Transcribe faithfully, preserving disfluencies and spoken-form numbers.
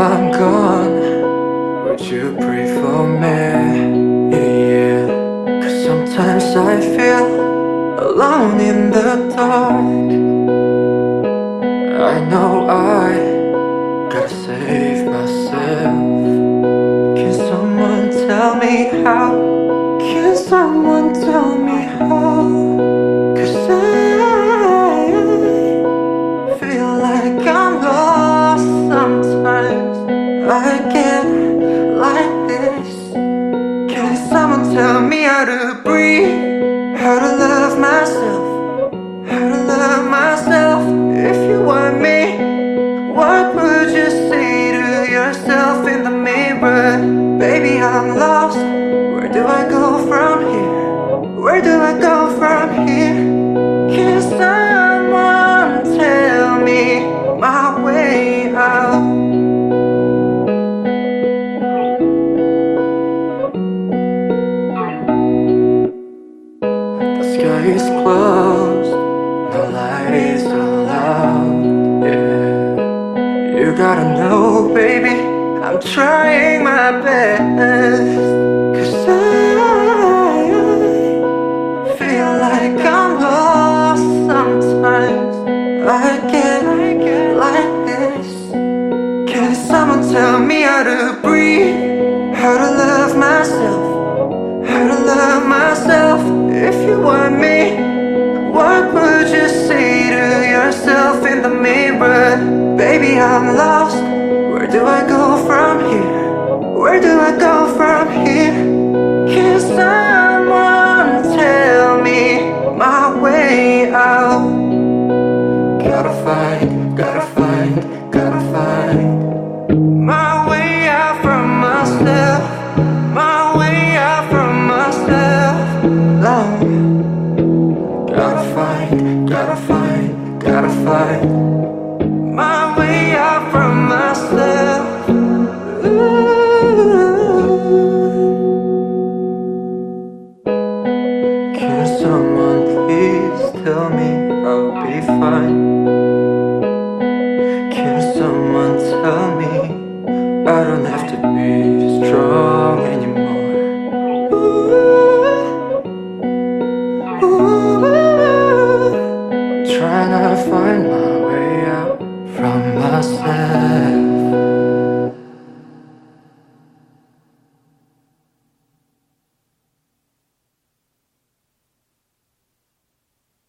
I'm gone, would you pray for me? Yeah, cause sometimes I feel alone in the dark. I know I gotta save myself. Can someone tell me how? Can someone tell me how? Cause I feel like I'm lost sometimes. I get like this. Can someone tell me how to breathe? How to love myself? How to love myself? If you want me, what would you say to yourself in the mirror? Baby, I'm lost. Where do I go from here? Where do I go from here? Can someone tell me my way out? The sky is closed, no light is allowed, yeah. You gotta know, baby, I'm trying my best. Cause I feel like I'm lost sometimes. I get, I get like this. Can someone tell me how to breathe? How to love myself? How to love myself? If you want me, what would you say to yourself in the mirror? Baby, I'm lost. Where do I go from here? Where do I go from here? Can someone tell me my way out? Gotta find, gotta find, gotta find my way out from myself. My way out from myself. Long. Gotta find, gotta find, gotta find my way out from myself. Ooh. Can someone please tell me I'll be fine? Can someone tell me I don't have to be strong anymore? Ooh, ooh, I'm trying to find my way out from myself.